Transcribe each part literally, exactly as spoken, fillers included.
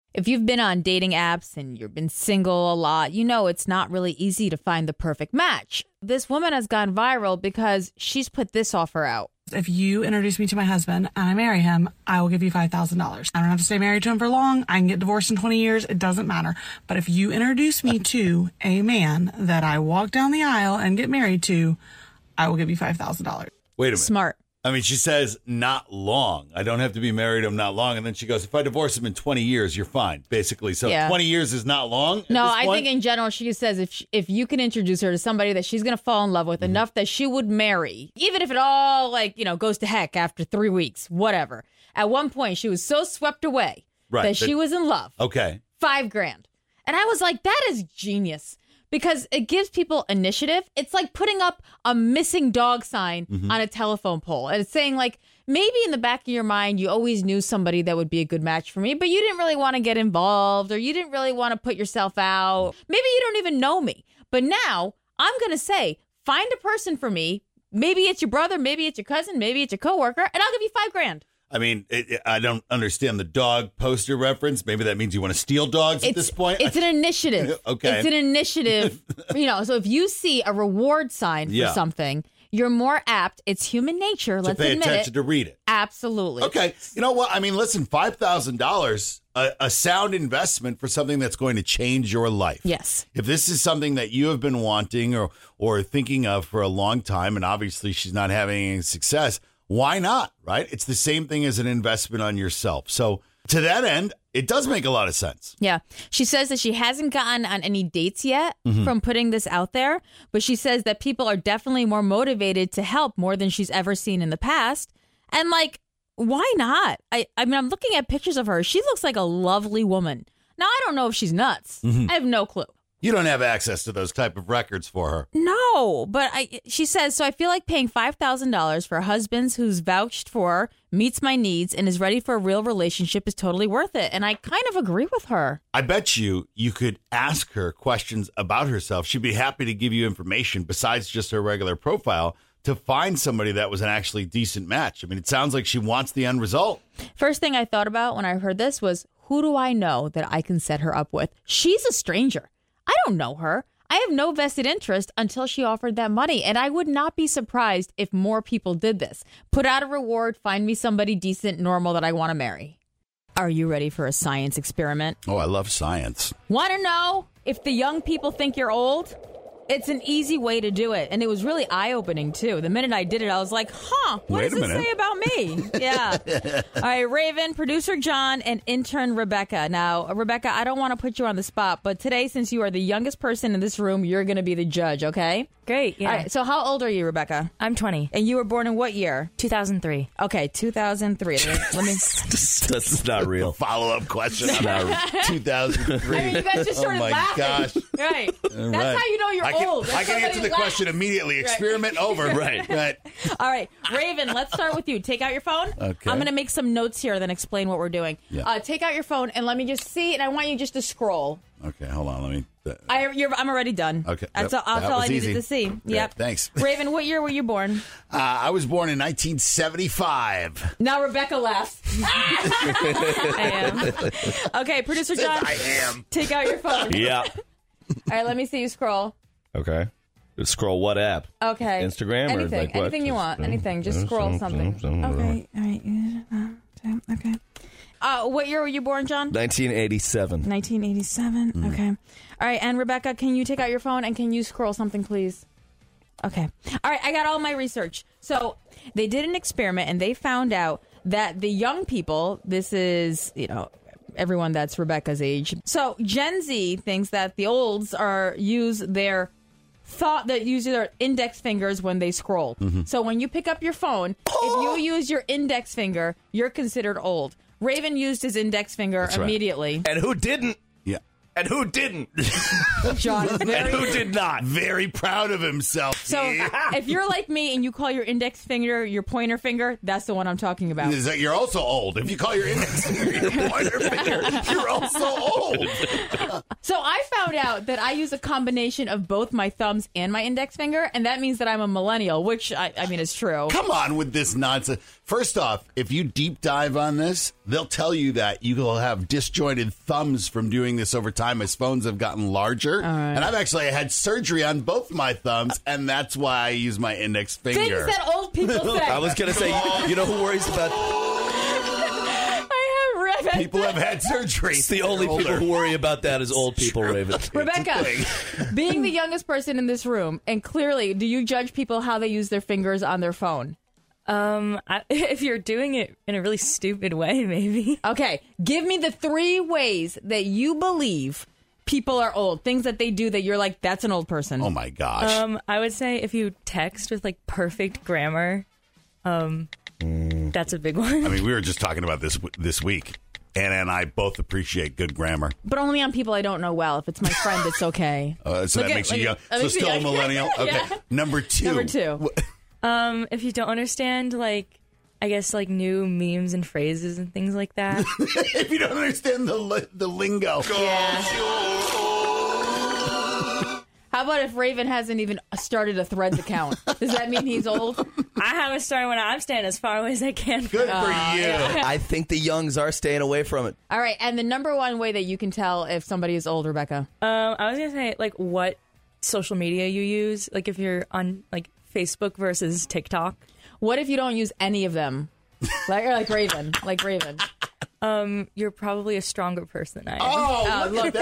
If you've been on dating apps and you've been single a lot, you know it's not really easy to find the perfect match. This woman has gone viral because she's put this offer out. If you introduce me to my husband and I marry him, I will give you five thousand dollars. I don't have to stay married to him for long. I can get divorced in twenty years. It doesn't matter. But if you introduce me to a man that I walk down the aisle and get married to, I will give you five thousand dollars. Wait a minute. Smart. I mean, she says not long. I don't have to be married to him not long. And then she goes, if I divorce him in twenty years, you're fine, basically. So Yeah. twenty years is not long? at No, this I point? think in general, she says if she, if you can introduce her to somebody that she's going to fall in love with Mm-hmm. enough that she would marry, even if it all like, you know, goes to heck after three weeks, whatever. At one point, she was so swept away Right, that that- she was in love. Okay. Five grand. And I was like, that is genius because it gives people initiative. It's like putting up a missing dog sign Mm-hmm. on a telephone pole. And it's saying like, maybe in the back of your mind, you always knew somebody that would be a good match for me, but you didn't really want to get involved or you didn't really want to put yourself out. Maybe you don't even know me. But now I'm going to say, find a person for me. Maybe it's your brother, maybe it's your cousin, maybe it's your coworker, and I'll give you five grand. I mean, it, it- I don't understand the dog poster reference. Maybe that means you want to steal dogs at this point. It's an initiative. Okay. It's an initiative. You know, so if you see a reward sign for Yeah. something, you're more apt. It's human nature. to Let's pay admit attention it. to read it. Absolutely. Okay. You know what? I mean, listen, five thousand dollars, a, a sound investment for something that's going to change your life. Yes. If this is something that you have been wanting or, or thinking of for a long time, and obviously she's not having any success, why not? Right? It's the same thing as an investment on yourself. So to that end, it does make a lot of sense. Yeah. She says that she hasn't gotten on any dates yet Mm-hmm. from putting this out there, but she says that people are definitely more motivated to help more than she's ever seen in the past. And like, why not? I, I mean, I'm looking at pictures of her. She looks like a lovely woman. Now, I don't know if she's nuts. Mm-hmm. I have no clue. You don't have access to those type of records for her. No, but I. She says, so I feel like paying five thousand dollars for husbands who's vouched for, meets my needs, and is ready for a real relationship is totally worth it. And I kind of agree with her. I bet you you could ask her questions about herself. She'd be happy to give you information besides just her regular profile to find somebody that was an actually decent match. I mean, it sounds like she wants the end result. First thing I thought about when I heard this was, who do I know that I can set her up with? She's a stranger. I don't know her. I have no vested interest until she offered that money. And I would not be surprised if more people did this. Put out a reward, find me somebody decent, normal that I want to marry. Are you ready for a science experiment? Oh, I love science. Want to know if the young people think you're old? It's an easy way to do it. And it was really eye-opening, too. The minute I did it, I was like, huh, what Wait does a it minute. say about me? Yeah. All right, Raven, producer John, and intern Rebecca. Now, Rebecca, I don't want to put you on the spot, but today, since you are the youngest person in this room, you're going to be the judge, okay? Great, yeah. All right, so how old are you, Rebecca? I'm twenty. And you were born in what year? two thousand three. Okay, two thousand three. Let me... That's not real. Follow-up question. Not- two thousand three. I mean, you guys just Oh, started my laughing. gosh. Right. That's Right. how you know you're I can, old. When I can answer somebody the question laughs. immediately. Experiment over. Right. Right. All right, Raven, let's start with you. Take out your phone. Okay. I'm going to make some notes here, then explain what we're doing. Yeah. Uh, take out your phone and let me just see, and I want you just to scroll. Okay, hold on. Let me. Uh, I, you're, I'm already done. Okay. That's That- all, that's that all I was needed easy. to see. Great, Yep. thanks. Raven, what year were you born? uh, I was born in nineteen seventy-five. Now Rebecca laughs. I am. Okay, producer John. I am. Take out your phone. Yeah. All right, let me see you scroll. Okay. Scroll what app? Okay. Instagram or anything, like what? anything you want, Just, uh, anything. Just uh, scroll some- something. some- Okay. All right. Okay. Uh, what year were you born, John? nineteen eighty-seven. nineteen eighty-seven. Mm. Okay. All right. And Rebecca, can you take out your phone and can you scroll something, please? Okay. All right. I got all my research. So they did an experiment and they found out that the young people, this is, you know, everyone that's Rebecca's age. So Gen Z thinks that the olds are use their thought that use their index fingers when they scroll. Mm-hmm. So when you pick up your phone, if you use your index finger, you're considered old. Raven used his index finger right. immediately. And who didn't? Yeah. And who didn't? John is And very... who did not? Very proud of himself. So if you're like me and you call your index finger your pointer finger, that's the one I'm talking about. Is that you're also old. If you call your index finger your pointer finger, you're also old. So I found out that I use a combination of both my thumbs and my index finger, and that means that I'm a millennial, which, I, I mean, is true. Come on with this nonsense. First off, if you deep dive on this, they'll tell you that you will have disjointed thumbs from doing this over time as phones have gotten larger. right. And I've actually had surgery on both my thumbs, and that's why I use my index finger. Things that old people say. I was going to say, you know who worries about... I have Rebecca. People have had surgery. It's the only people who worry about that is old people, Raven. Rebecca, being the youngest person in this room, and clearly, do you judge people how they use their fingers on their phone? Um, I, if you're doing it in a really stupid way, maybe. Okay, give me the three ways that you believe people are old. Things that they do that you're like, that's an old person. Oh, my gosh. Um, I would say if you text with like perfect grammar, um, Mm. that's a big one. I mean, we were just talking about this this week. Anna and I both appreciate good grammar. But only on people I don't know well. If it's my friend, it's okay. Uh, so Look that at- makes you look young. at- that So makes me still a young. millennial? Okay. Yeah. Number two. Number two. Um, if you don't understand, like, I guess, like, new memes and phrases and things like that. If you don't understand the li- the lingo. How about if Raven hasn't even started a Threads account? Does that mean he's old? I haven't started when I'm staying as far away as I can. Good for you. I think the youngs are staying away from it. All right, and the number one way that you can tell if somebody is old, Rebecca? Um, I was gonna say, like, what social media you use. Like, if you're on, like, Facebook versus TikTok. What if you don't use any of them? Like, or like Raven. Like Raven. Um, you're probably a stronger person than I am. Oh, Oh, look, look. at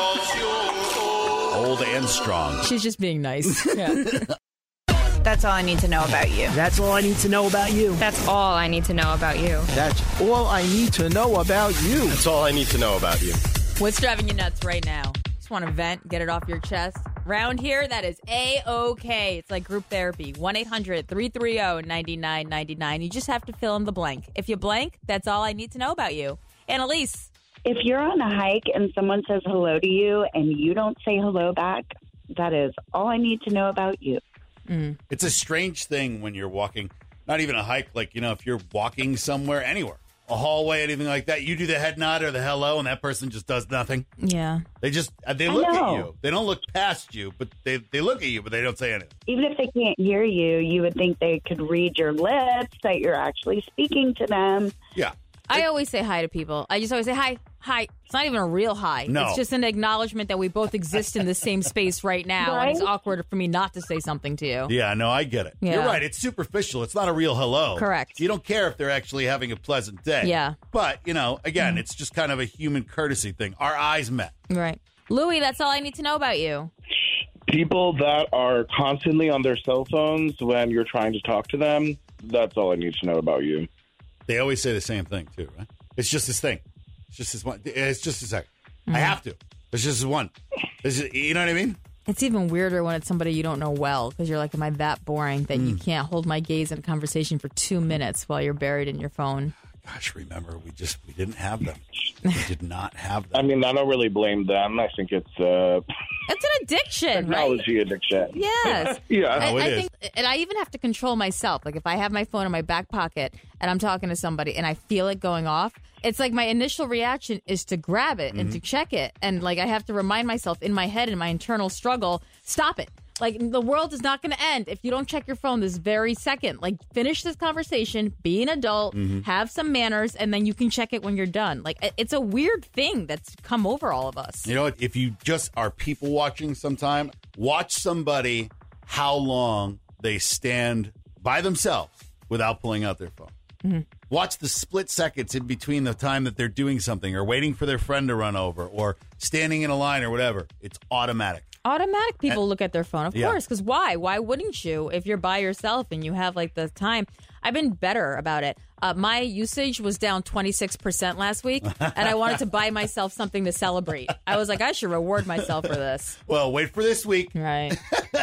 that. Old and strong. She's just being nice. Yeah. That's all I need to know about you. That's all I need to know about you. That's all I need to know about you. That's all I need to know about you. That's all I need to know about you. What's driving you nuts right now? Just want to vent, get it off your chest. Round here, that is A-OK. It's like group therapy. one eight hundred three three zero nine nine nine nine. You just have to fill in the blank. If you blank, that's all I need to know about you. Annalise. If you're on a hike and someone says hello to you and you don't say hello back, that is all I need to know about you. Mm. It's a strange thing when you're walking, not even a hike, like, you know, if you're walking somewhere, anywhere, a hallway, anything like that, you do the head nod or the hello, and that person just does nothing. Yeah. They just, they I look at know. you. They don't look past you, but they, they look at you, but they don't say anything. Even if they can't hear you, you would think they could read your lips, that you're actually speaking to them. Yeah. I always say hi to people. I just always say hi, hi. It's not even a real hi. No. It's just an acknowledgement that we both exist in the same space right now, and it's Right? awkward for me not to say something to you. Yeah, no, I get it. Yeah. You're right. It's superficial. It's not a real hello. Correct. You don't care if they're actually having a pleasant day. Yeah. But, you know, again, it's just kind of a human courtesy thing. Our eyes met. Right. Louie, that's all I need to know about you. People that are constantly on their cell phones when you're trying to talk to them, that's all I need to know about you. They always say the same thing, too, right? It's just this thing. It's just this one. It's just a second. Mm-hmm. I have to. It's just this one. It's just, you know what I mean? It's even weirder when it's somebody you don't know well, because you're like, am I that boring that you can't hold my gaze in a conversation for two minutes while you're buried in your phone? Gosh, remember, we just, we didn't have them. We did not have I them. mean, I don't really blame them. I think it's uh, It's an addiction, right? technology addiction. Yes. Yeah. I, Oh, it I is. think, and I even have to control myself. Like if I have my phone in my back pocket and I'm talking to somebody and I feel it going off, it's like my initial reaction is to grab it and to check it, and like I have to remind myself in my head, in my internal struggle, stop it. Like the world is not going to end if you don't check your phone this very second. Like finish this conversation, be an adult, have some manners, and then you can check it when you're done. Like it- it's a weird thing that's come over all of us. You know what? If you just are people watching sometime, watch somebody how long they stand by themselves without pulling out their phone. Mm-hmm. Watch the split seconds in between the time that they're doing something or waiting for their friend to run over or standing in a line or whatever. It's automatic. Automatic people look at their phone, of Yeah. course, because why? Why wouldn't you if you're by yourself and you have like the time? I've been better about it. Uh, my usage was down twenty-six percent last week, and I wanted to buy myself something to celebrate. I was like, I should reward myself for this. Well, wait for this week. Right.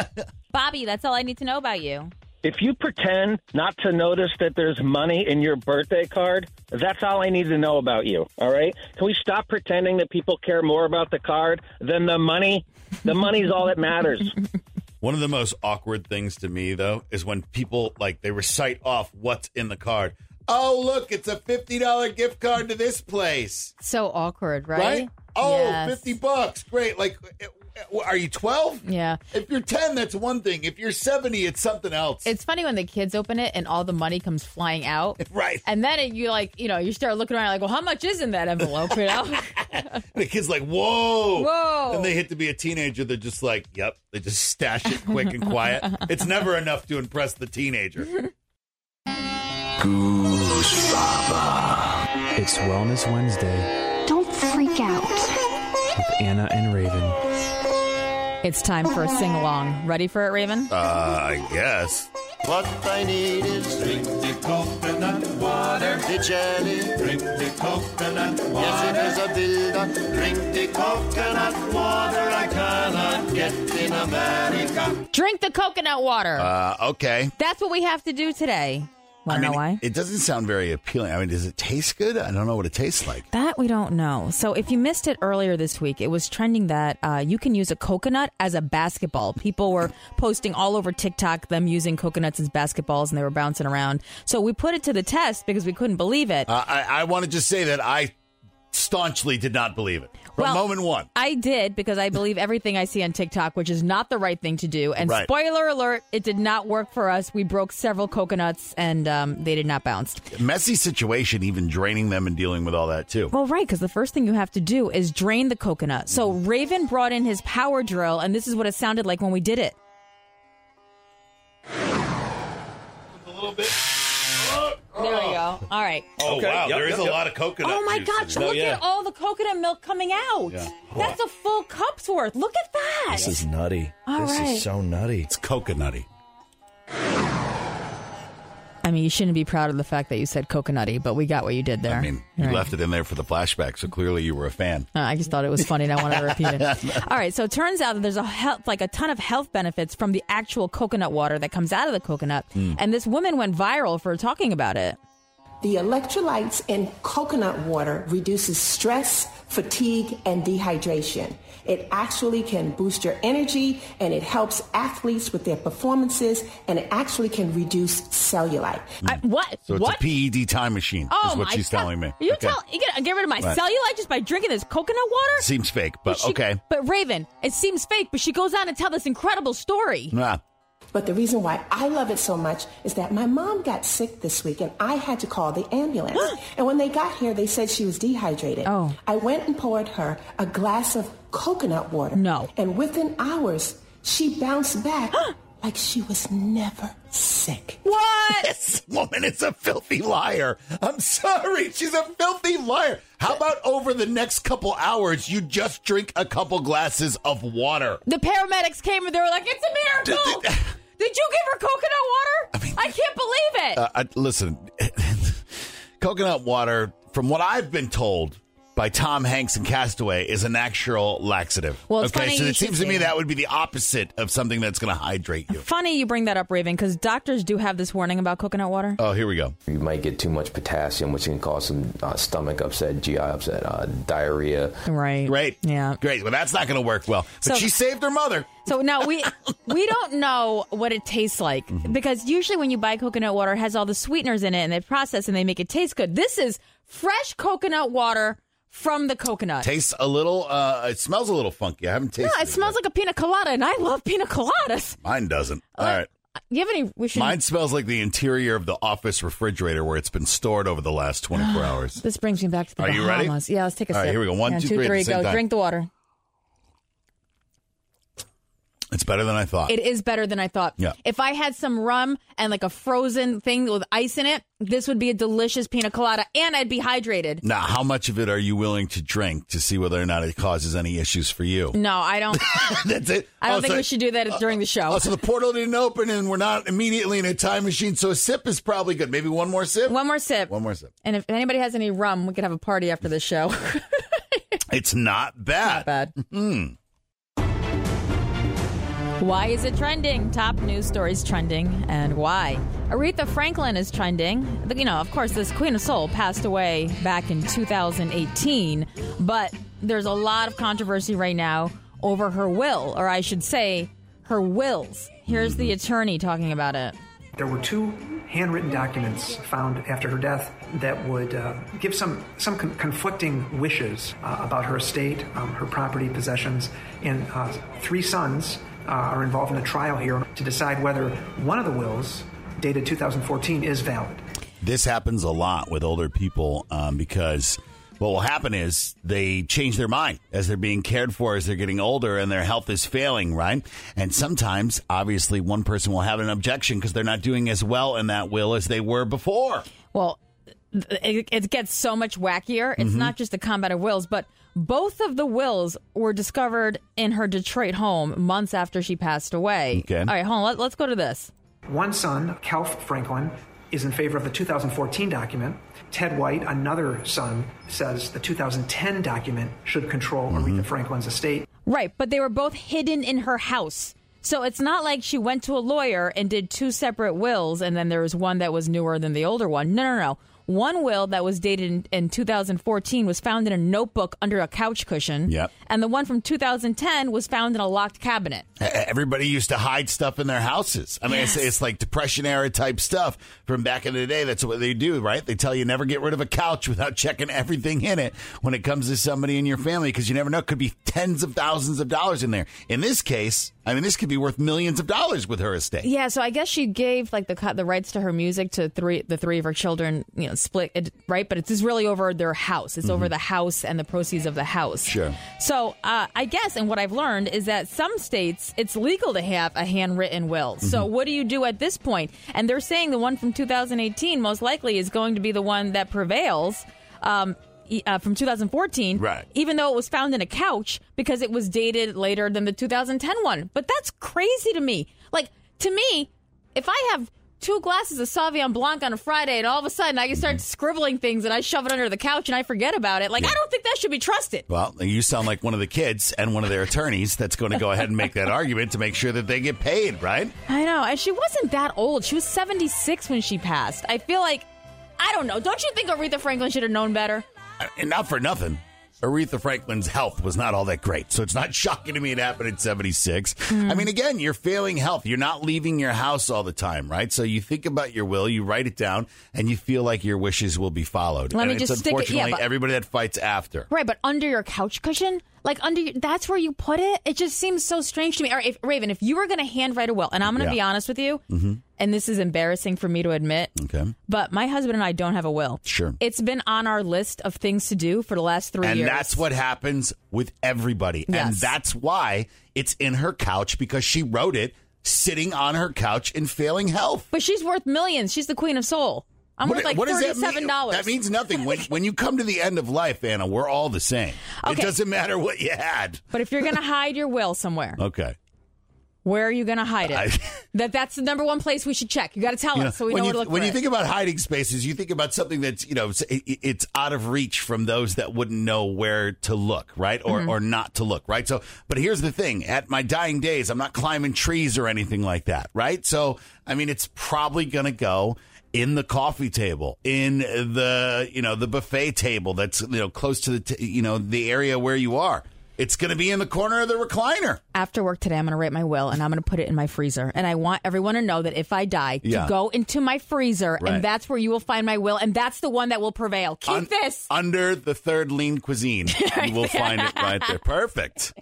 Bobby, that's all I need to know about you. If you pretend not to notice that there's money in your birthday card, that's all I need to know about you, all right? Can we stop pretending that people care more about the card than the money? The money's all that matters. One of the most awkward things to me, though, is when people, like, they recite off what's in the card. Oh, look, it's a fifty dollars gift card to this place. So awkward, right? Right? Oh, Yes. fifty bucks. Great. Like, it, Are you twelve? Yeah. If you're ten, that's one thing. If you're seventy, it's something else. It's funny when the kids open it and all the money comes flying out. Right. And then it, you like, you know, you start looking around like, well, how much is in that envelope? You know? The kid's like, whoa. Whoa. And they hit to be a teenager. They're just like, yep. They just stash it quick and quiet. It's never enough to impress the teenager. Goose Baba. It's Wellness Wednesday Don't freak out. with Anna and Raven. It's time for a sing-along. Ready for it, Raven? Uh, I guess. What I need is drink the coconut water, the jelly, drink the coconut water. Yes, it is a builder, drink the coconut water I cannot get in America. Drink the coconut water. Uh, okay. That's what we have to do today. Want to I mean, know why? It doesn't sound very appealing. I mean, does it taste good? I don't know what it tastes like. That we don't know. So if you missed it earlier this week, it was trending that uh, you can use a coconut as a basketball. People were posting all over TikTok them using coconuts as basketballs, and they were bouncing around. So we put it to the test because we couldn't believe it. Uh, I, I want to just say that I staunchly did not believe it from Well, moment one. I did because I believe everything I see on TikTok, which is not the right thing to do. And Right. spoiler alert, it did not work for us. We broke several coconuts, and um, they did not bounce. Messy situation, even draining them and dealing with all that, too. Well, right, because the first thing you have to do is drain the coconut. So Raven brought in his power drill, and this is what it sounded like when we did it. A little bit. There we go. All right. Oh, Okay. wow. Yep, there is yep, a yep. lot of coconut Oh, my juice gosh. in there. Look yeah. at all the coconut milk coming out. Yeah. That's a full cup's worth. Look at that. This is nutty. All this right. is so nutty. It's coconutty. I mean, you shouldn't be proud of the fact that you said coconutty, but we got what you did there. I mean, you Right. left it in there for the flashback, so clearly you were a fan. Uh, I just thought it was funny and I wanted to repeat it. All right, so it turns out that there's a health, like a ton of health benefits from the actual coconut water that comes out of the coconut. Mm. And this woman went viral for talking about it. The electrolytes in coconut water reduces stress, fatigue, and dehydration. It actually can boost your energy, and it helps athletes with their performances, and it actually can reduce cellulite. I, what? So it's what? a P E D time machine, Oh is what my she's God. telling me. You Okay. tell you get, get rid of my Right. cellulite just by drinking this coconut water? Seems fake, but She- okay. But Raven, it seems fake, but she goes on to tell this incredible story. Nah. But the reason why I love it so much is that my mom got sick this week and I had to call the ambulance. And when they got here, they said she was dehydrated. Oh. I went and poured her a glass of coconut water. No. And within hours, she bounced back like she was never sick. What? This woman is a filthy liar. I'm sorry. She's a filthy liar. How about over the next couple hours, you just drink a couple glasses of water? The paramedics came and they were like, it's a miracle. D- d- Did you give her coconut water? I mean, I can't believe it. Uh, I, listen, coconut water, from what I've been told by Tom Hanks in Castaway, is a natural laxative. Well, it's okay, funny so you it seems should to me say that. that. would be the opposite of something that's going to hydrate you. Funny you bring that up, Raven, because doctors do have this warning about coconut water. Oh, here we go. You might get too much potassium, which can cause some uh, stomach upset, G I upset, uh, diarrhea. Right. Great. Yeah. Great. Well, that's not going to work well. But So- she saved her mother. So now we we don't know what it tastes like Mm-hmm. because usually when you buy coconut water, it has all the sweeteners in it and they process and they make it taste good. This is fresh coconut water from the coconut. Tastes a little, uh, it smells a little funky. I haven't No, tasted it smells like a pina colada, and I love pina coladas. Mine doesn't. All Uh, right. You have any? We should. Mine smells like the interior of the office refrigerator where it's been stored over the last twenty-four hours. This brings me back to the Are you Bahamas. ready? Yeah, let's take a All sip. right, here we go. One, Yeah, two, two, three at the three, same go. time. Drink the water. It's better than I thought. It is better than I thought. Yeah. If I had some rum and like a frozen thing with ice in it, this would be a delicious pina colada, and I'd be hydrated. Now, how much of it are you willing to drink to see whether or not it causes any issues for you? No, I don't. That's it. I don't Oh, think so- we should do that during the show. Oh, so the portal didn't open and we're not immediately in a time machine, so a sip is probably good. Maybe one more sip? One more sip. One more sip. And if anybody has any rum, we could have a party after this show. It's not bad. Not bad. Mm. Why is it trending? Top news stories trending, and why? Aretha Franklin is trending. You know, of course, this Queen of Soul passed away back in two thousand eighteen, but there's a lot of controversy right now over her will, or I should say, her wills. Here's the attorney talking about it. There were two handwritten documents found after her death that would uh, give some some con- conflicting wishes uh, about her estate, um, her property, possessions, and uh, three sons uh, are involved in a trial here to decide whether one of the wills, dated two thousand fourteen, is valid. This happens a lot with older people um, because what will happen is they change their mind as they're being cared for as they're getting older and their health is failing, right? And sometimes, obviously, one person will have an objection because they're not doing as well in that will as they were before. Well, it, it gets so much wackier. It's Mhm. not just the combat of wills, but both of the wills were discovered in her Detroit home months after she passed away. Okay. All right, hold on. Let, let's go to this. One son, Calf Franklin, is in favor of the two thousand fourteen document. Ted White, another son, says the two thousand ten document should control Aretha Franklin's estate. Right, but they were both hidden in her house. So it's not like she went to a lawyer and did two separate wills and then there was one that was newer than the older one. No, no, no. One will that was dated in, in two thousand fourteen was found in a notebook under a couch cushion. Yep. And the one from two thousand ten was found in a locked cabinet. Everybody used to hide stuff in their houses. I mean, Yes. it's, it's like Depression era type stuff from back in the day. That's what they do, right? They tell you never get rid of a couch without checking everything in it when it comes to somebody in your family because you never know. It could be tens of thousands of dollars in there. In this case, I mean, this could be worth millions of dollars with her estate. Yeah, so I guess she gave like the co- the rights to her music to three the three of her children, you know, split it, right? But it's just really over their house. It's over Mhm. the house and the proceeds of the house. Sure. So uh, I guess, and what I've learned is that some states it's legal to have a handwritten will. So Mhm. what do you do at this point? And they're saying the one from two thousand eighteen most likely is going to be the one that prevails. Um, e- Uh, from two thousand fourteen, right? Even though it was found in a couch because it was dated later than the two thousand ten one. But that's crazy to me. Like, to me, if I have two glasses of Sauvignon Blanc on a Friday and all of a sudden I can start scribbling things and I shove it under the couch and I forget about it, like, I don't think that should be trusted. Well, you sound like one of the kids and one of their attorneys that's going to go ahead and make that argument to make sure that they get paid, right? I know. And she wasn't that old. She was seventy-six when she passed. I feel like, I don't know. Don't you think Aretha Franklin should have known better? And not for nothing, Aretha Franklin's health was not all that great. So it's not shocking to me it happened at seventy-six. Mm. I mean, again, you're failing health. You're not leaving your house all the time, right? So you think about your will, you write it down, and you feel like your wishes will be followed. Let and me it's just stick it- yeah, unfortunately but- everybody that fights after. Right, but under your couch cushion? Like, under your, that's where you put it? It just seems so strange to me. All right, if, Raven, if you were going to handwrite a will, and I'm going to Yeah. be honest with you, Mm-hmm. and this is embarrassing for me to admit, Okay. but my husband and I don't have a will. Sure. It's been on our list of things to do for the last three And years. that's what happens with everybody. And Yes. that's why it's in her couch because she wrote it sitting on her couch in failing health. But she's worth millions. She's the queen of soul. I'm What- worth like what does that mean? thirty-seven dollars. That means nothing. When when you come to the end of life, Anna, we're all the same. Okay. It doesn't matter what you had. But if you're going to hide your will somewhere, Okay. where are you going to hide it? I- that That's the number one place we should check. You got to tell You know, us so we when know you, where to look when for you it. think about hiding spaces, you think about something that's, you know, it's, it- it's out of reach from those that wouldn't know where to look, right? Or, Mhm. or not to look, right? So, but here's the thing. At my dying days, I'm not climbing trees or anything like that, right? So, I mean, it's probably going to go in the coffee table, in the, you know, the buffet table that's, you know, close to the, t- you know, the area where you are. It's going to be in the corner of the recliner. After work today, I'm going to write my will and I'm going to put it in my freezer. And I want everyone to know that if I die, to Yeah. go into my freezer, Right. and that's where you will find my will, and that's the one that will prevail. Keep Un- this. Under the third lean cuisine. You will find it right there. Perfect.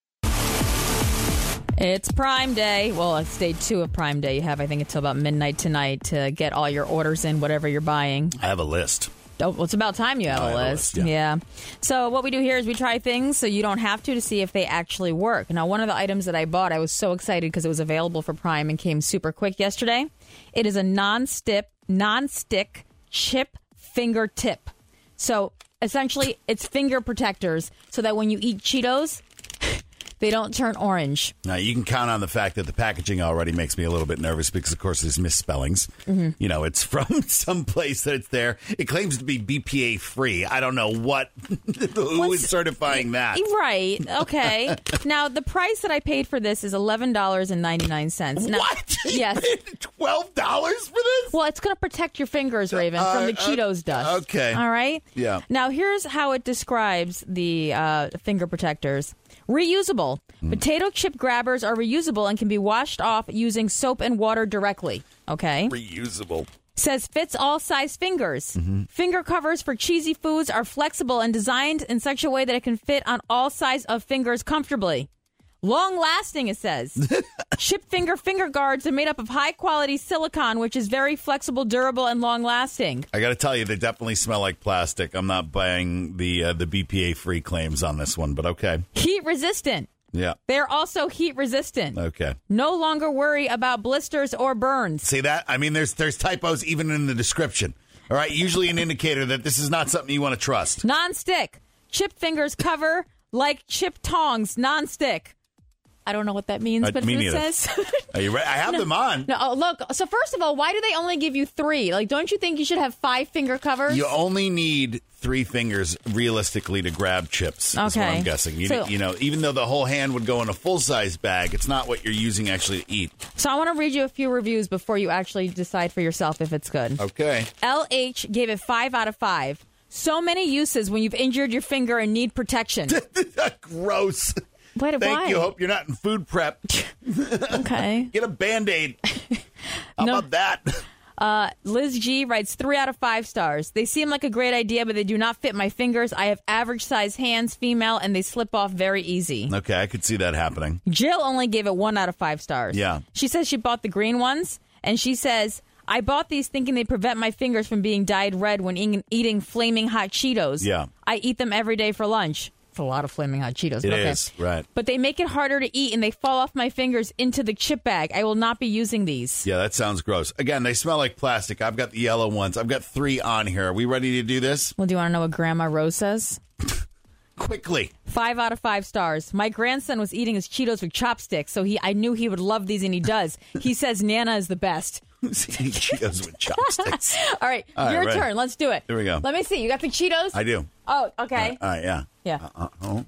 It's Prime Day. Well, it's day two of Prime Day. You have, I think, until about midnight tonight to get all your orders in, whatever you're buying. I have a list. Oh, well, it's about time you have I a have a list. list, yeah. So what we do here is we try things so you don't have to to see if they actually work. Now, one of the items that I bought, I was so excited because it was available for Prime and came super quick yesterday. It is a non-stick, non-stick chip finger tip. So essentially, it's finger protectors so that when you eat Cheetos, they don't turn orange. Now, you can count on the fact that the packaging already makes me a little bit nervous because, of course, there's misspellings. Mm-hmm. You know, it's from some place that it's there. It claims to be B P A free. I don't know what, who is certifying that. Right. Okay. Now, the price that I paid for this is eleven dollars and ninety-nine cents. Now, What? Yes. twelve dollars for this? Well, it's going to protect your fingers, Raven, from Uh, the uh, Cheetos dust. okay. All right? Yeah. Now, here's how it describes the uh, finger protectors. Reusable. Hmm. Potato chip grabbers are reusable and can be washed off using soap and water directly. Okay? Reusable. Says fits all size fingers. Mm-hmm. Finger covers for cheesy foods are flexible and designed in such a way that it can fit on all size of fingers comfortably. Long lasting, it says. Chip finger finger guards are made up of high quality silicone, which is very flexible, durable, and long lasting. I got to tell you, they definitely smell like plastic. I'm not buying the uh, the B P A free claims on this one, but okay. Heat resistant. Yeah. They're also heat resistant. Okay. No longer worry about blisters or burns. See that? I mean, there's there's typos even in the description. All right, usually an indicator that this is not something you want to trust. Non-stick. Chip fingers cover like chip tongs. Non-stick. I don't know what that means, Uh, but me it neither. says. Are you ready? I have No. them on. No, oh, look. So first of all, why do they only give you three? Like, don't you think you should have five finger covers? You only need three fingers realistically to grab chips. Is what Okay. I'm guessing. You, So- you know, even though the whole hand would go in a full size bag, it's not what you're using actually to eat. So I want to read you a few reviews before you actually decide for yourself if it's good. Okay. L H gave it five out of five. So many uses when you've injured your finger and need protection. Gross. What? Thank Why? you. Hope you're not in food prep. Okay. Get a Band-Aid. How No. about that? Uh, Liz G writes three out of five stars. They seem like a great idea, but they do not fit my fingers. I have average size hands, female, and they slip off very easy. Okay, I could see that happening. Jill only gave it one out of five stars. Yeah. She says she bought the green ones, and she says, I bought these thinking they prevent my fingers from being dyed red when eating, eating flaming hot Cheetos. Yeah. I eat them every day for lunch. It's a lot of flaming hot Cheetos. It but okay. is, right. But they make it harder to eat, and they fall off my fingers into the chip bag. I will not be using these. Yeah, that sounds gross. Again, they smell like plastic. I've got the yellow ones. I've got three on here. Are we ready to do this? Well, do you want to know what Grandma Rose says? Quickly. Five out of five stars. My grandson was eating his Cheetos with chopsticks, so he I knew he would love these, and he does. He says Nana is the best. Cheetos with chopsticks. All right, All right, your ready. turn. Let's do it. Here we go. Let me see. You got the Cheetos? I do. Oh, okay. All right, yeah. Yeah. Uh, oh.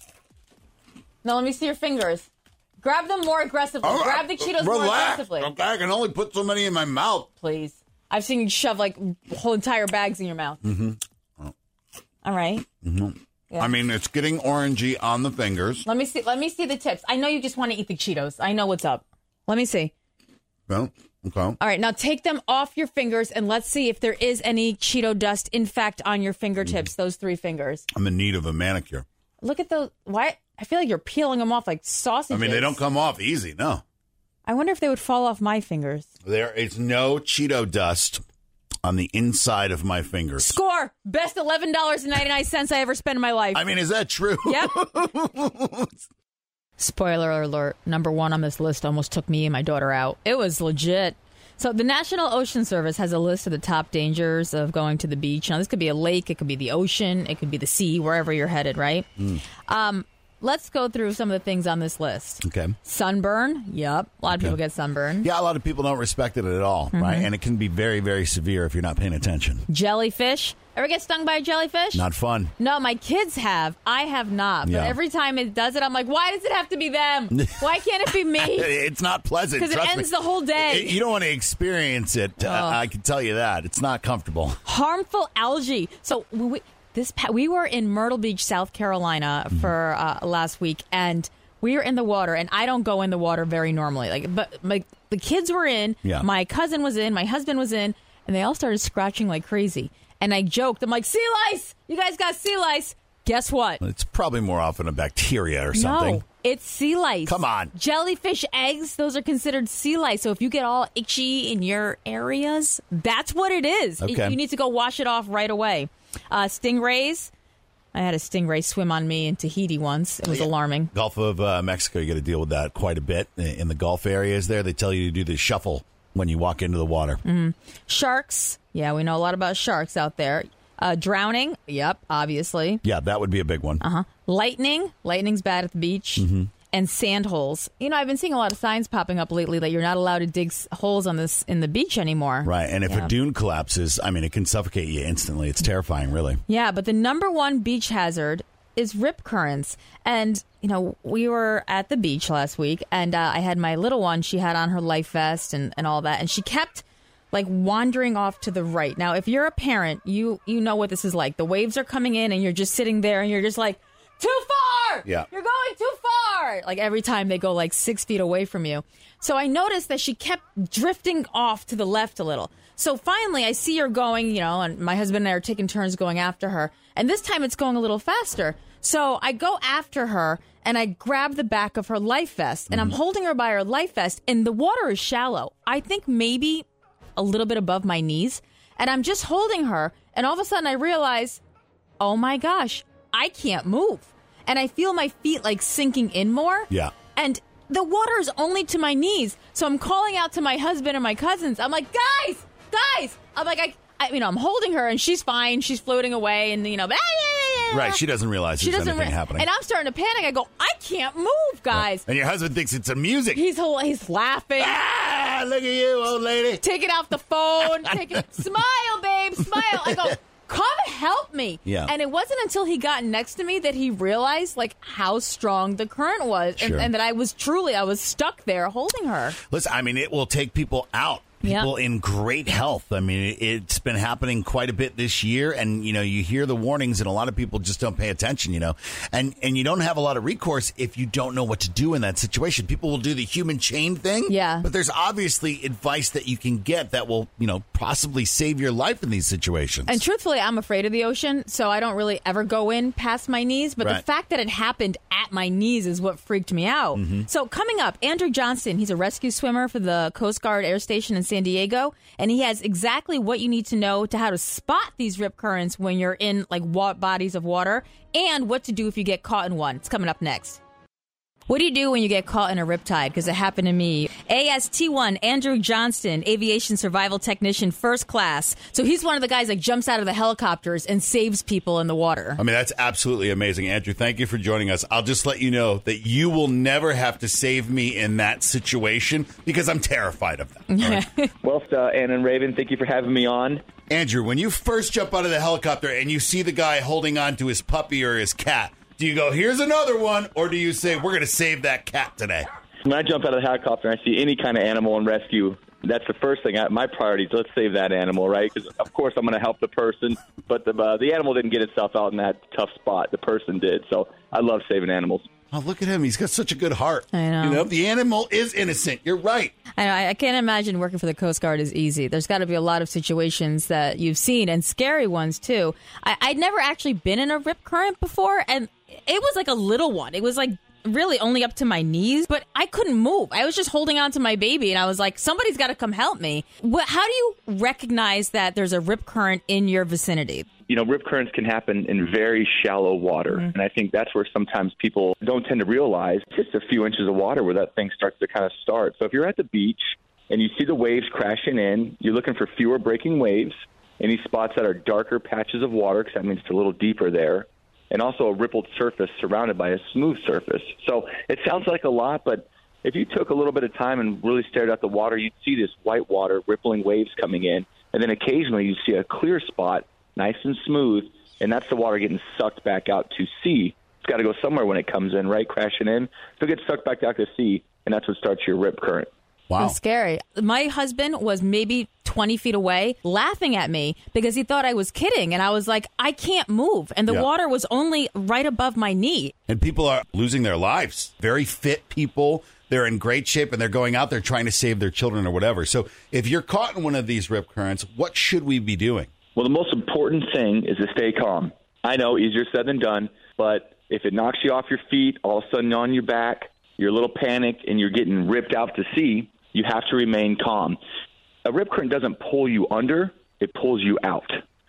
Now let me see your fingers. Grab them more aggressively. All right, Grab the Cheetos more relax. aggressively. Okay, I can only put so many in my mouth. Please. I've seen you shove like whole entire bags in your mouth. Mm-hmm. All right. Mm-hmm. Yeah. I mean, it's getting orangey on the fingers. Let me see. Let me see the tips. I know you just want to eat the Cheetos. I know what's up. Let me see. Well, okay. All right, now take them off your fingers and let's see if there is any Cheeto dust, in fact, on your fingertips, those three fingers. I'm in need of a manicure. Look at those. Why? I feel like you're peeling them off like sausages. I mean, they don't come off easy, no. I wonder if they would fall off my fingers. There is no Cheeto dust on the inside of my fingers. Score! Best eleven dollars and ninety-nine cents I ever spent in my life. I mean, is that true? Yep. Spoiler alert, number one on this list almost took me and my daughter out. It was legit. So the National Ocean Service has a list of the top dangers of going to the beach. Now, this could be a lake, it could be the ocean, it could be the sea, wherever you're headed, right? Mm. Um, let's go through some of the things on this list. Okay. Sunburn, yep. A lot of Okay. people get sunburn. Yeah, a lot of people don't respect it at all, right? Mhm. And it can be very, very severe if you're not paying attention. Jellyfish. Ever get stung by a jellyfish? Not fun. No, my kids have. I have not. But Yeah. every time it does it, I'm like, why does it have to be them? Why can't it be me? It's not pleasant. Because it trust ends me. the whole day. It- you don't want to experience it. Uh, Ugh. I can tell you that. It's not comfortable. Harmful algae. So we, this pa- we were in Myrtle Beach, South Carolina for uh, last week, and we were in the water. And I don't go in the water very normally. Like, but my, the kids were in. Yeah. My cousin was in. My husband was in, and they all started scratching like crazy. And I joked, I'm like, sea lice! You guys got sea lice. Guess what? It's probably more often a bacteria or something. No, it's sea lice. Come on. Jellyfish eggs, those are considered sea lice. So if you get all itchy in your areas, that's what it is. Okay. You need to go wash it off right away. Uh, stingrays. I had a stingray swim on me in Tahiti once. It was alarming. Gulf of uh, Mexico, you got to deal with that quite a bit. In the Gulf areas there, they tell you to do the shuffle when you walk into the water. Mhm. Sharks. Yeah, we know a lot about sharks out there. Uh, drowning. Yep, obviously. Yeah, that would be a big one. Uh-huh. Lightning. Lightning's bad at the beach. Mm-hmm. And sand holes. You know, I've been seeing a lot of signs popping up lately that you're not allowed to dig s- holes on this in the beach anymore. Right, and if Yeah. a dune collapses, I mean, it can suffocate you instantly. It's terrifying, really. Yeah, but the number one beach hazard is rip currents. And, you know, we were at the beach last week, and uh, I had my little one. She had on her life vest and, and all that, and she kept, like, wandering off to the right. Now, if you're a parent, you you know what this is like. The waves are coming in, and you're just sitting there, and you're just like, too far! Yeah. You're going too far! more, like every time they go like six feet away from you. So I noticed that she kept drifting off to the left a little. So finally, I see her going, you know, and my husband and I are taking turns going after her. And this time it's going a little faster. So I go after her and I grab the back of her life vest and I'm holding her by her life vest and the water is shallow. I think maybe a little bit above my knees. And I'm just holding her. And all of a sudden I realize, oh my gosh, I can't move. And I feel my feet like sinking in more. Yeah. And the water is only to my knees. So I'm calling out to my husband and my cousins. I'm like, guys, guys. I'm like, I, I you know, I'm holding her and she's fine. She's floating away and, you know, ah, yeah, yeah. Right. She doesn't realize she there's doesn't anything re- happening. And I'm starting to panic. I go, I can't move, guys. And your husband thinks it's a music. He's he's laughing. Ah, look at you, old lady. Taking out the phone. taking, smile, babe, smile. I go, come help me. Yeah. And it wasn't until he got next to me that he realized like how strong the current was and, Sure. and that I was truly, I was stuck there holding her. Listen, I mean, it will take people out. People Yep. in great health. I mean, it's been happening quite a bit this year, and you know, you hear the warnings, and a lot of people just don't pay attention. You know, and and you don't have a lot of recourse if you don't know what to do in that situation. People will do the human chain thing, Yeah. but there's obviously advice that you can get that will, you know, possibly save your life in these situations. And truthfully, I'm afraid of the ocean, so I don't really ever go in past my knees. But the Right. fact that it happened at my knees is what freaked me out. Mhm. So coming up, Andrew Johnston, he's a rescue swimmer for the Coast Guard Air Station in San Diego, and he has exactly what you need to know to how to spot these rip currents when you're in like wa- bodies of water, and what to do if you get caught in one. It's coming up next. What do you do when you get caught in a riptide? Because it happened to me. A S T one, Andrew Johnston, aviation survival technician, first class. So he's one of the guys that jumps out of the helicopters and saves people in the water. I mean, that's absolutely amazing. Andrew, thank you for joining us. I'll just let you know that you will never have to save me in that situation because I'm terrified of that. Right? Well, uh, Anna and Raven, thank you for having me on. Andrew, when you first jump out of the helicopter and you see the guy holding on to his puppy or his cat, do you go, here's another one, or do you say, we're going to save that cat today? When I jump out of the helicopter and I see any kind of animal in rescue, that's the first thing. I, my priority is let's save that animal, right? Because, of course, I'm going to help the person, but the, uh, the animal didn't get itself out in that tough spot. The person did. So I love saving animals. Oh, look at him. He's got such a good heart. I know. You know, the animal is innocent. You're right. I know, I can't imagine working for the Coast Guard is easy. There's got to be a lot of situations that you've seen, and scary ones, too. I, I'd never actually been in a rip current before, and it was like a little one. It was like really only up to my knees, but I couldn't move. I was just holding on to my baby, and I was like, somebody's got to come help me. What, how do you recognize that there's a rip current in your vicinity? You know, rip currents can happen in very shallow water. Mm-hmm. And I think that's where sometimes people don't tend to realize it's just a few inches of water where that thing starts to kind of start. So if you're at the beach and you see the waves crashing in, you're looking for fewer breaking waves, any spots that are darker patches of water, because that means it's a little deeper there, and also a rippled surface surrounded by a smooth surface. So it sounds like a lot, but if you took a little bit of time and really stared at the water, you'd see this white water, rippling waves coming in, and then occasionally you see a clear spot, nice and smooth, and that's the water getting sucked back out to sea. It's got to go somewhere when it comes in, right, crashing in. So it gets sucked back out to sea, and that's what starts your rip current. Wow. It was scary. My husband was maybe twenty feet away laughing at me because he thought I was kidding. And I was like, I can't move. And the Yeah. water was only right above my knee. And people are losing their lives. Very fit people. They're in great shape, and they're going out there trying to save their children or whatever. So if you're caught in one of these rip currents, what should we be doing? Well, the most important thing is to stay calm. I know, easier said than done, but if it knocks you off your feet, all of a sudden on your back, you're a little panicked, and you're getting ripped out to sea, you have to remain calm. A rip current doesn't pull you under, it pulls you out.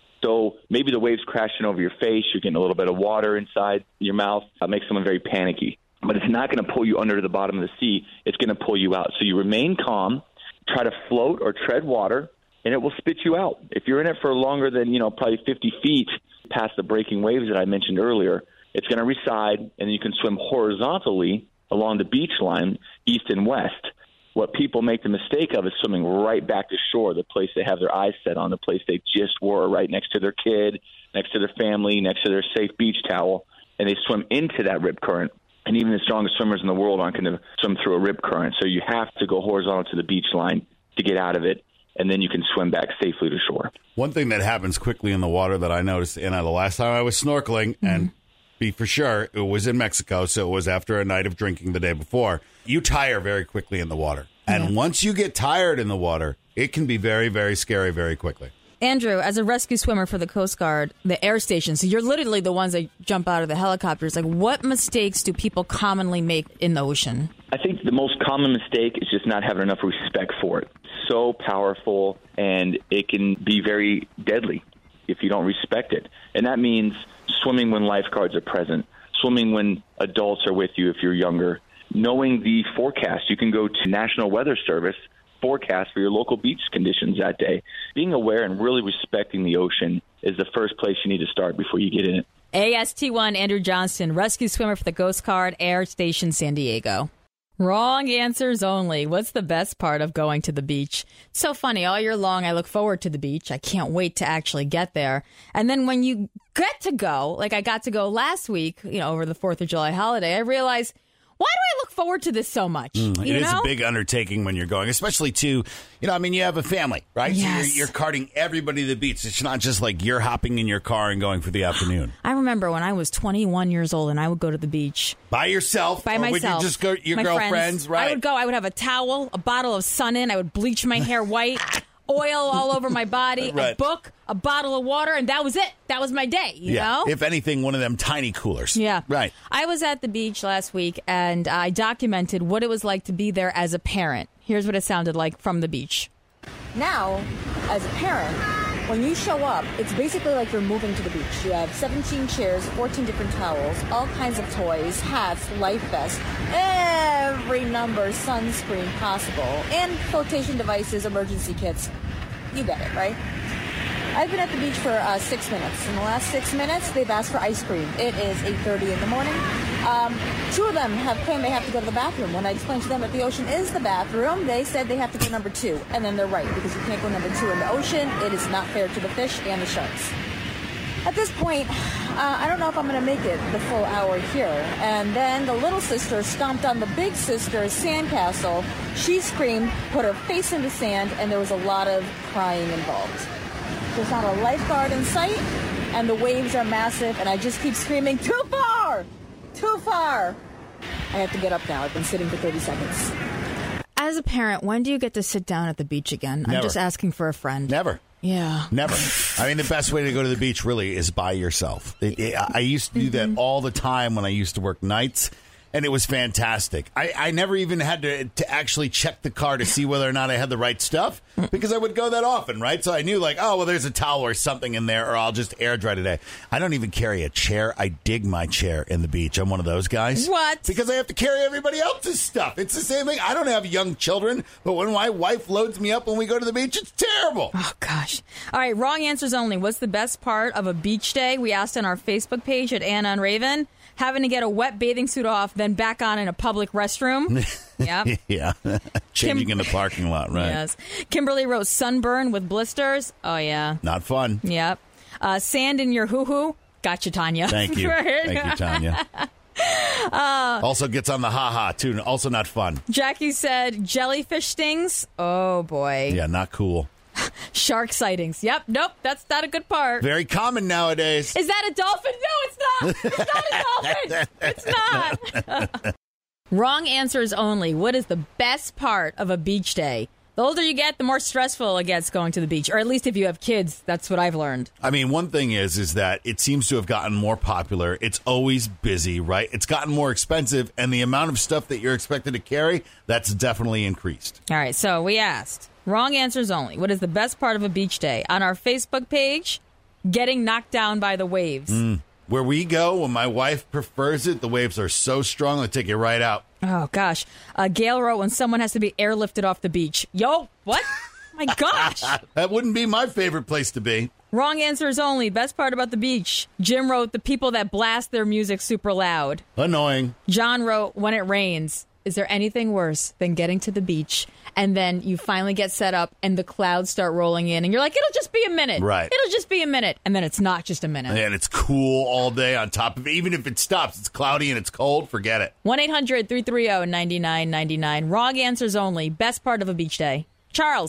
So maybe the waves crashing over your face, you're getting a little bit of water inside your mouth, that makes someone very panicky. But it's not going to pull you under to the bottom of the sea, it's going to pull you out. So you remain calm, try to float or tread water, and it will spit you out. If you're in it for longer than, you know, probably fifty feet past the breaking waves that I mentioned earlier, it's going to reside, and then you can swim horizontally along the beach line, east and west. What people make the mistake of is swimming right back to shore, the place they have their eyes set on, the place they just were, right next to their kid, next to their family, next to their safe beach towel, and they swim into that rip current. And even the strongest swimmers in the world aren't going to swim through a rip current. So you have to go horizontal to the beach line to get out of it, and then you can swim back safely to shore. One thing that happens quickly in the water that I noticed, Anna, the last time I was snorkeling, mm-hmm. and be for sure. It was in Mexico, so it was after a night of drinking the day before. You tire very quickly in the water. And Yeah. once you get tired in the water, it can be very, very scary very quickly. Andrew, as a rescue swimmer for the Coast Guard, the air station, so you're literally the ones that jump out of the helicopters. Like, what mistakes do people commonly make in the ocean? I think the most common mistake is just not having enough respect for it. So powerful, and it can be very deadly if you don't respect it. And that means swimming when lifeguards are present, swimming when adults are with you if you're younger, knowing the forecast. You can go to National Weather Service forecast for your local beach conditions that day. Being aware and really respecting the ocean is the first place you need to start before you get in it. A S T one, Andrew Johnston, rescue swimmer for the Coast Guard Air Station San Diego. Wrong answers only. What's the best part of going to the beach? So funny. All year long, I look forward to the beach. I can't wait to actually get there. And then when you get to go, like I got to go last week, you know, over the fourth of July holiday, I realized, why do I look forward to this so much? Mm, you it know? is a big undertaking when you're going, especially to, you know, I mean, you have a family, right? Yes. So you're, you're carting everybody to the beach. It's not just like you're hopping in your car and going for the afternoon. I remember when I was twenty-one years old and I would go to the beach. By yourself? By or myself. Would you just go, your My girlfriends, friends. right? I would go. I would have a towel, a bottle of Sun-In. I would bleach my hair white, oil all over my body, a Right. book, a bottle of water, and that was it. That was my day, you yeah. know? If anything, one of them tiny coolers. Yeah. Right. I was at the beach last week, and I documented what it was like to be there as a parent. Here's what it sounded like from the beach. Now, as a parent, when you show up, it's basically like you're moving to the beach. You have seventeen chairs, fourteen different towels, all kinds of toys, hats, life vests, every number sunscreen possible, and flotation devices, emergency kits. You get it, right? I've been at the beach for uh, six minutes. In the last six minutes, they've asked for ice cream. It is eight thirty in the morning. Um, two of them have claimed they have to go to the bathroom. When I explained to them that the ocean is the bathroom, they said they have to go number two. And then they're right, because you can't go number two in the ocean. It is not fair to the fish and the sharks. At this point, uh, I don't know if I'm going to make it the full hour here. And then the little sister stomped on the big sister's sandcastle. She screamed, put her face in the sand, and there was a lot of crying involved. There's not a lifeguard in sight, and the waves are massive, and I just keep screaming, too far! Too far! I have to get up now. I've been sitting for thirty seconds. As a parent, when do you get to sit down at the beach again? Never. I'm just asking for a friend. Never. Yeah. Never. I mean, the best way to go to the beach really is by yourself. It, it, I used to do that all the time when I used to work nights, and it was fantastic. I, I never even had to, to actually check the car to see whether or not I had the right stuff because I would go that often, right? So I knew like, oh, well, there's a towel or something in there, or I'll just air dry today. I don't even carry a chair. I dig my chair in the beach. I'm one of those guys. What? Because I have to carry everybody else's stuff. It's the same thing. I don't have young children, but when my wife loads me up when we go to the beach, it's terrible. Oh, gosh. All right, wrong answers only. What's the best part of a beach day? We asked on our Facebook page at Anna and Raven. Having to get a wet bathing suit off, then back on in a public restroom. Yep. Yeah. Changing Kim- in the parking lot, right? Yes. Kimberly wrote sunburn with blisters. Oh, yeah. Not fun. Yep. Uh, sand in your hoo-hoo. Gotcha, Tanya. Thank you. Right? Thank you, Tanya. uh, Also gets on the ha-ha, too. Also not fun. Jackie said jellyfish stings. Oh, boy. Yeah, not cool. Shark sightings. Yep. Nope. That's not a good part. Very common nowadays. Is that a dolphin? No, it's not. It's not a dolphin. It's not. Wrong answers only. What is the best part of a beach day? The older you get, the more stressful it gets going to the beach. Or at least if you have kids, that's what I've learned. I mean, one thing is, is that it seems to have gotten more popular. It's always busy, right? It's gotten more expensive, and the amount of stuff that you're expected to carry, that's definitely increased. All right, so we asked. Wrong answers only. What is the best part of a beach day? On our Facebook page, getting knocked down by the waves. Mm. Where we go, when my wife prefers it, the waves are so strong, they take you right out. Oh, gosh. Uh, Gail wrote when someone has to be airlifted off the beach. Yo, what? My gosh. That wouldn't be my favorite place to be. Wrong answers only. Best part about the beach. Jim wrote the people that blast their music super loud. Annoying. John wrote when it rains. Is there anything worse than getting to the beach and then you finally get set up and the clouds start rolling in and you're like, it'll just be a minute. Right. It'll just be a minute. And then it's not just a minute. And it's cool all day on top of it. Even if it stops, it's cloudy and it's cold, forget it. one eight hundred three three zero nine nine nine nine. Wrong answers only. Best part of a beach day. Charles.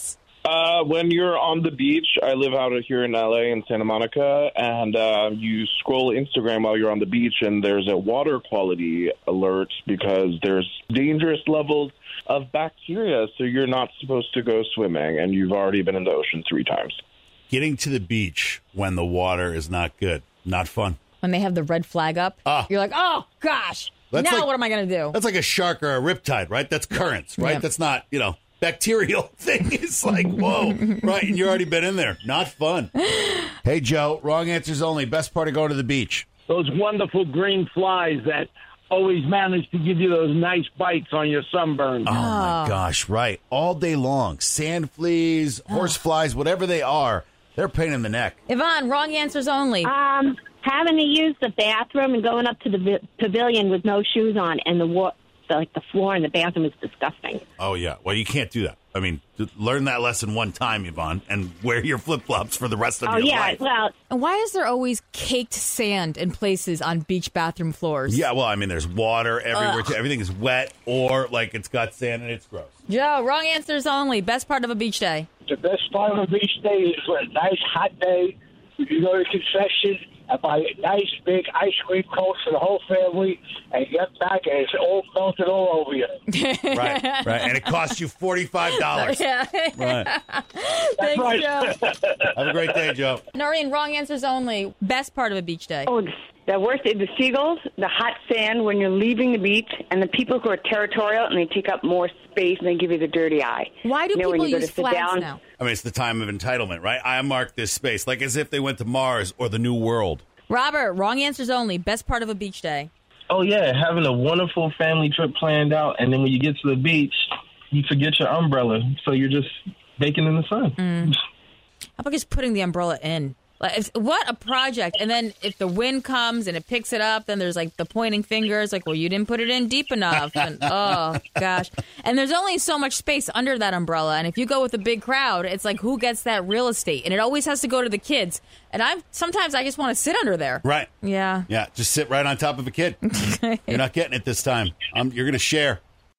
Uh, when you're on the beach, I live out here in L A in Santa Monica, and uh, you scroll Instagram while you're on the beach, and there's a water quality alert because there's dangerous levels of bacteria, so you're not supposed to go swimming, and you've already been in the ocean three times. Getting to the beach when the water is not good, not fun. When they have the red flag up, Ah. you're like, oh, gosh. That's now like- what am I going to do? That's like a shark or a riptide, right? That's currents, right? Yeah. That's not, you know, bacterial thing. It's like, whoa, right? And you already been in there. Not fun. Hey, Joe, wrong answers only. Best part of going to the beach. Those wonderful green flies that always manage to give you those nice bites on your sunburn. Oh, my gosh, right. All day long. Sand fleas, horse flies, whatever they are, they're a pain in the neck. Yvonne, wrong answers only. Um, having to use the bathroom and going up to the vi- pavilion with no shoes on, and the wa- the, like the floor in the bathroom is disgusting. Oh, yeah. Well, you can't do that. I mean, th- learn that lesson one time, Yvonne, and wear your flip-flops for the rest of Oh your yeah, life. well, And why is there always caked sand in places on beach bathroom floors? Yeah, well, I mean, there's water everywhere. Ugh. Too. Everything is wet or, like, it's got sand and it's gross. Joe, wrong answers only. Best part of a beach day. The best part of a beach day is a nice hot day. You can go to concession and buy a nice big ice cream cone for the whole family, and get back and it's all melted all over you. Right, right. And it costs you forty-five dollars. Yeah. Right. Thanks, right. Joe. Have a great day, Joe. Noreen, wrong answers only. Best part of a beach day. Oh, the worst is the seagulls, the hot sand when you're leaving the beach, and the people who are territorial and they take up more space and they give you the dirty eye. Why do You know, when people you go use to sit flags down, now? I mean, it's the time of entitlement, right? I mark this space, like as if they went to Mars or the New World. Robert, wrong answers only. Best part of a beach day. Oh, yeah, having a wonderful family trip planned out, and then when you get to the beach, you forget your umbrella, so you're just baking in the sun. Mm. How about just putting the umbrella in? Like, if, what a project. And then if the wind comes and it picks it up, then there's like the pointing fingers, like, well, you didn't put it in deep enough. And oh, gosh. And there's only so much space under that umbrella. And if you go with a big crowd, it's like, who gets that real estate? And it always has to go to the kids. And I'm sometimes I just want to sit under there. Right. Yeah. Yeah, just sit right on top of a kid. You're not getting it this time. Um, you're going to share.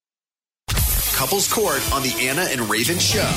Couples Court on the Anna and Raven Show.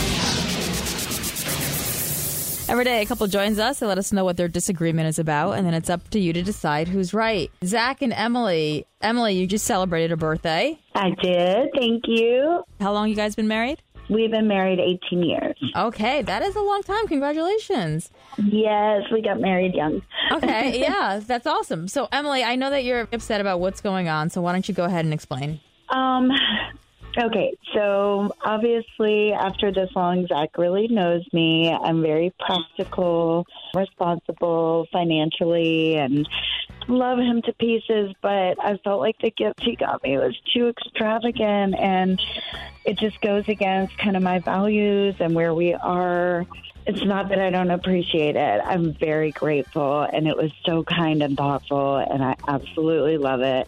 Every day, a couple joins us. They let us know what their disagreement is about, and then it's up to you to decide who's right. Zach and Emily. Emily, you just celebrated a birthday. I did. Thank you. How long you guys been married? We've been married eighteen years. Okay, that is a long time. Congratulations. Yes, we got married young. Okay, yeah, that's awesome. So, Emily, I know that you're upset about what's going on, so why don't you go ahead and explain? Um, okay, so obviously after this long, Zach really knows me. I'm very practical, responsible financially, and love him to pieces, but I felt like the gift he got me was too extravagant, and it just goes against kind of my values and where we are. It's not that I don't appreciate it. I'm very grateful, and it was so kind and thoughtful, and I absolutely love it.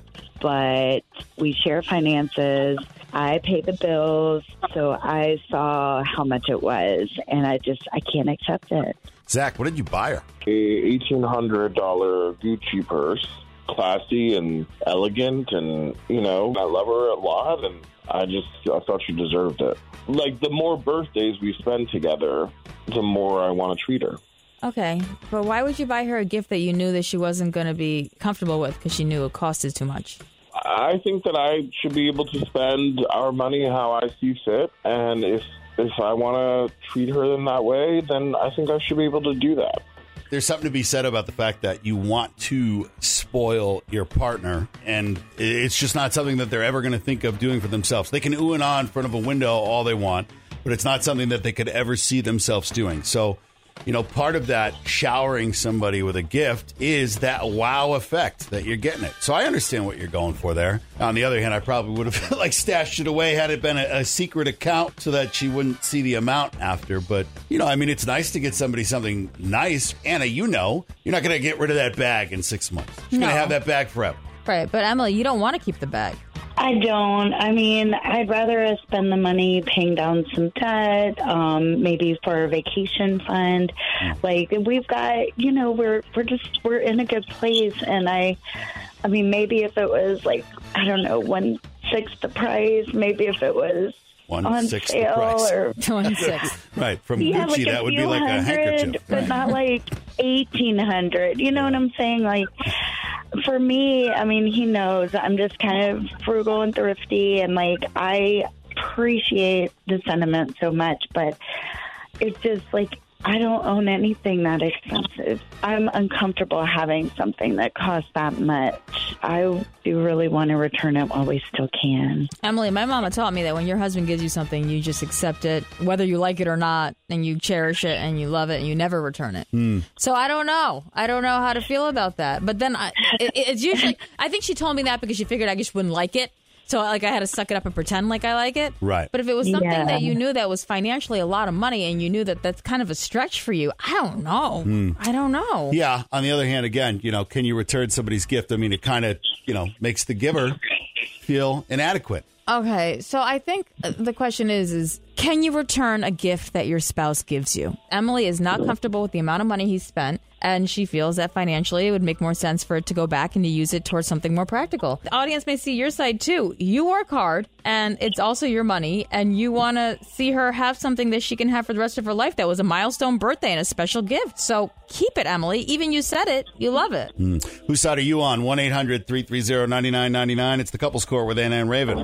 But we share finances. I pay the bills, so I saw how much it was, and I just, I can't accept it. Zach, what did you buy her? A eighteen hundred dollars Gucci purse, classy and elegant, and, you know, I love her a lot, and I just, I thought she deserved it. Like, the more birthdays we spend together, the more I want to treat her. Okay, but why would you buy her a gift that you knew that she wasn't going to be comfortable with because she knew it costed too much? I think that I should be able to spend our money how I see fit, and if if I want to treat her in that way, then I think I should be able to do that. There's something to be said about the fact that you want to spoil your partner, and it's just not something that they're ever going to think of doing for themselves. They can ooh and ah in front of a window all they want, but it's not something that they could ever see themselves doing. So, you know, part of that showering somebody with a gift is that wow effect that you're getting it. So I understand what you're going for there. On the other hand, I probably would have like stashed it away had it been a, a secret account so that she wouldn't see the amount after. But, you know, I mean, it's nice to get somebody something nice. Anna, you know, you're not going to get rid of that bag in six months. She's No. going to have that bag forever. Right, but Emily, you don't want to keep the bag. I don't. I mean, I'd rather us spend the money paying down some debt, um, maybe for a vacation fund. Like we've got, you know, we're we're just we're in a good place, and I, I mean, maybe if it was like I don't know one sixth the price, maybe if it was One on sixth the sale price. or one sixth. Right. From yeah, Gucci, like that a would be few like a hundred, handkerchief. but Right. not like eighteen hundred. You know what I'm saying? Like, for me, I mean, he knows I'm just kind of frugal and thrifty, and like I appreciate the sentiment so much, but it's just like I don't own anything that expensive. I'm uncomfortable having something that costs that much. I do really want to return it while we still can. Emily, my mama taught me that when your husband gives you something, you just accept it, whether you like it or not, and you cherish it and you love it and you never return it. Mm. So I don't know. I don't know how to feel about that. But then I, it, it's usually, I think she told me that because she figured I just wouldn't like it. So like I had to suck it up and pretend like I like it. Right. But if it was something Yeah. that you knew that was financially a lot of money and you knew that that's kind of a stretch for you, I don't know. Mm. I don't know. Yeah. On the other hand, again, you know, can you return somebody's gift? I mean, it kind of, you know, makes the giver feel inadequate. Okay, so I think the question is, is can you return a gift that your spouse gives you? Emily is not comfortable with the amount of money he spent, and she feels that financially it would make more sense for it to go back and to use it towards something more practical. The audience may see your side, too. You work hard, and it's also your money, and you want to see her have something that she can have for the rest of her life that was a milestone birthday and a special gift. So keep it, Emily. Even you said it. You love it. Mm. Whose side are you on? one eight hundred three three zero nine nine nine nine. It's the Couples Court with Anna and Raven.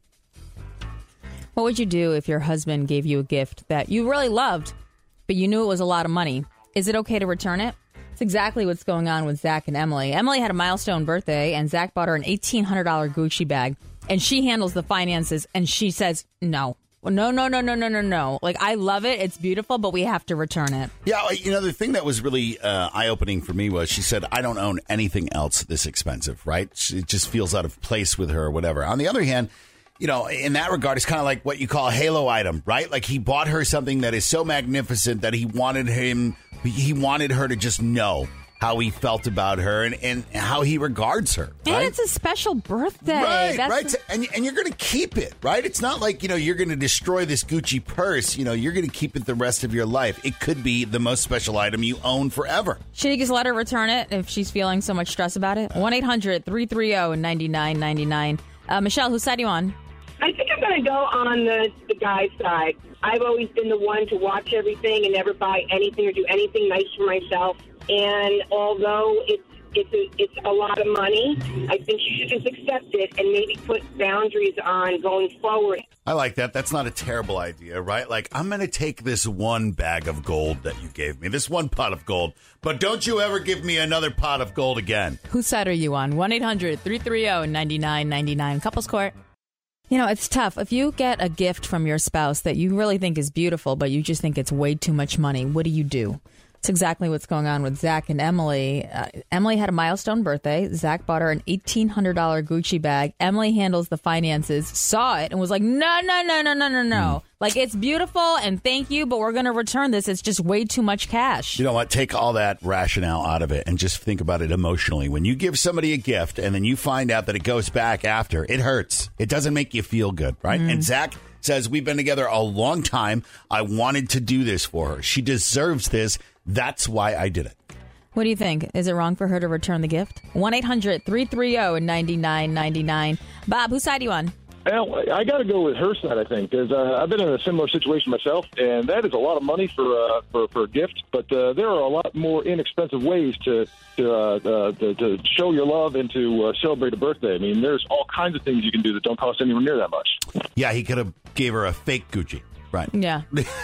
What would you do if your husband gave you a gift that you really loved, but you knew it was a lot of money? Is it okay to return it? It's exactly what's going on with Zach and Emily. Emily had a milestone birthday, and Zach bought her an eighteen hundred dollars Gucci bag, and she handles the finances, and she says, no. No, no, no, no, no, no, no. Like, I love it. It's beautiful, but we have to return it. Yeah, you know, the thing that was really uh, eye-opening for me was she said, I don't own anything else this expensive, right? It just feels out of place with her or whatever. On the other hand, you know, in that regard, it's kind of like what you call a halo item, right? Like he bought her something that is so magnificent that he wanted him, he wanted her to just know how he felt about her and, and how he regards her. And right? it's a special birthday. Right, That's right. the- And, and you're going to keep it, right? It's not like, you know, you're going to destroy this Gucci purse. You know, you're going to keep it the rest of your life. It could be the most special item you own forever. Should he just let her return it if she's feeling so much stress about it? one eight hundred three three zero nine nine nine nine. Uh, Michelle, whose side are you on? I think I'm going to go on the, the guy's side. I've always been the one to watch everything and never buy anything or do anything nice for myself. And although it's it's a, it's a lot of money, I think you should just accept it and maybe put boundaries on going forward. I like that. That's not a terrible idea, right? Like, I'm going to take this one bag of gold that you gave me, this one pot of gold, but don't you ever give me another pot of gold again. Whose side are you on? one eight hundred three three zero nine nine nine nine. Couples Court. You know, it's tough. If you get a gift from your spouse that you really think is beautiful, but you just think it's way too much money, what do you do? It's exactly what's going on with Zach and Emily. Uh, Emily had a milestone birthday. Zach bought her an eighteen hundred dollars Gucci bag. Emily handles the finances, saw it, and was like, no, no, no, no, no, no, no. Mm. Like, it's beautiful, and thank you, but we're going to return this. It's just way too much cash. You know what? Take all that rationale out of it and just think about it emotionally. When you give somebody a gift and then you find out that it goes back after, it hurts. It doesn't make you feel good, right? Mm. And Zach says, we've been together a long time. I wanted to do this for her. She deserves this. That's why I did it. What do you think? Is it wrong for her to return the gift? one eight hundred three three zero nine nine nine nine. Bob, whose side are you on? Well, I got to go with her side, I think, because uh, I've been in a similar situation myself, and that is a lot of money for uh, for, for a gift. But uh, there are a lot more inexpensive ways to to, uh, uh, to to show your love and to uh, celebrate a birthday. I mean, there's all kinds of things you can do that don't cost anywhere near that much. Yeah, he could have gave her a fake Gucci. Right. Yeah. I mean,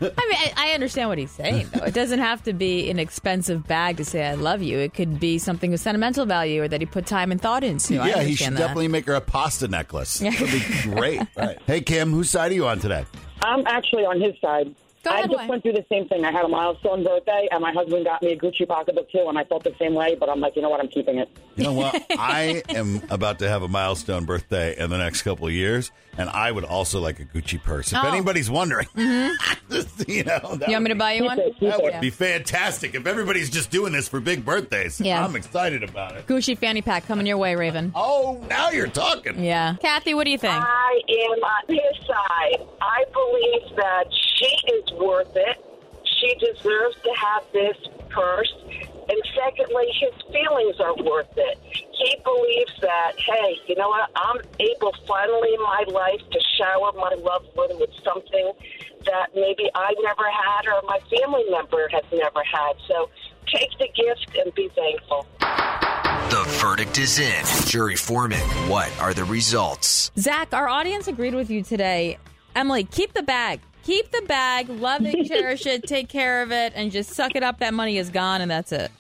I, I understand what he's saying, though. It doesn't have to be an expensive bag to say I love you. It could be something with sentimental value or that he put time and thought into. Yeah, I he should that. definitely make her a pasta necklace. That would be great. Right. Hey, Kim, whose side are you on today? I'm actually on his side. Go I ahead, just why? went through the same thing. I had a milestone birthday, and my husband got me a Gucci pocketbook, too, and I felt the same way, but I'm like, you know what, I'm keeping it. You know what? I am about to have a milestone birthday in the next couple of years, and I would also like a Gucci purse. If Oh. anybody's wondering, Mm-hmm. you know, that You want me to buy you one? That would Yeah. be fantastic. If everybody's just doing this for big birthdays, Yeah. I'm excited about it. Gucci fanny pack coming your way, Raven. Oh, now you're talking. Yeah. Kathy, what do you think? I am on his side. I believe that she is worth it. She deserves to have this purse. And secondly, his feelings are worth it. He believes that, hey, you know what? I'm able finally in my life to shower my loved one with something that maybe I never had or my family member has never had. So take the gift and be thankful. The verdict is in. Jury foreman, what are the results? Zach, our audience agreed with you today. Emily, keep the bag. Keep the bag, love it, cherish it, take care of it, and just suck it up. That money is gone, and that's it.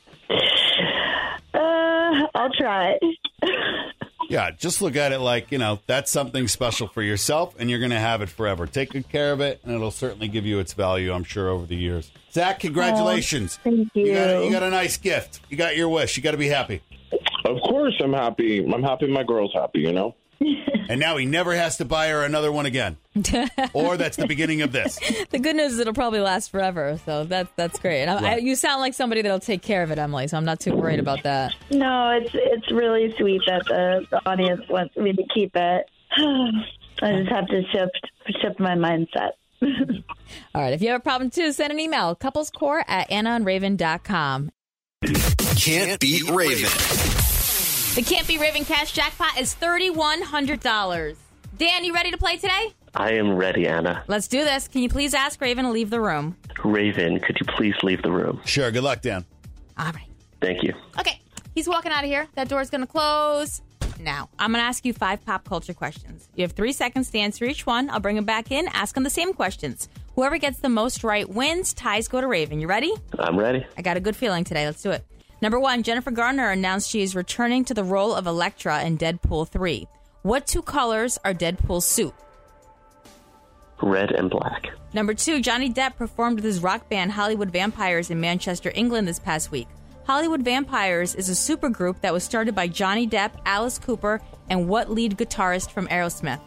Uh, I'll try. Yeah, just look at it like, you know, that's something special for yourself, and you're going to have it forever. Take good care of it, and it'll certainly give you its value, I'm sure, over the years. Zach, congratulations. Oh, thank you. You got, a, you got a nice gift. You got your wish. You got to be happy. Of course I'm happy. I'm happy my girl's happy, you know? And now he never has to buy her another one again. Or that's the beginning of this. The good news is it'll probably last forever, so that's that's great. And I, Right. I, you sound like somebody that'll take care of it, Emily, so I'm not too worried about that. No, it's it's really sweet that the, the audience wants me to keep it. I just have to shift shift my mindset. All right, if you have a problem, too, send an email, couplescore at anna and raven dot com. Can't beat Raven. The Can't Be Raven cash jackpot is three thousand one hundred dollars. Dan, you ready to play today? I am ready, Anna. Let's do this. Can you please ask Raven to leave the room? Raven, could you please leave the room? Sure. Good luck, Dan. All right. Thank you. Okay, he's walking out of here. That door's going to close. Now, I'm going to ask you five pop culture questions. You have three seconds to answer each one. I'll bring them back in, ask them the same questions. Whoever gets the most right wins. Ties go to Raven. You ready? I'm ready. I got a good feeling today. Let's do it. Number one, Jennifer Garner announced she is returning to the role of Elektra in Deadpool three. What two colors are Deadpool's suit? Red and black. Number two, Johnny Depp performed with his rock band Hollywood Vampires in Manchester, England this past week. Hollywood Vampires is a supergroup that was started by Johnny Depp, Alice Cooper, and what lead guitarist from Aerosmith?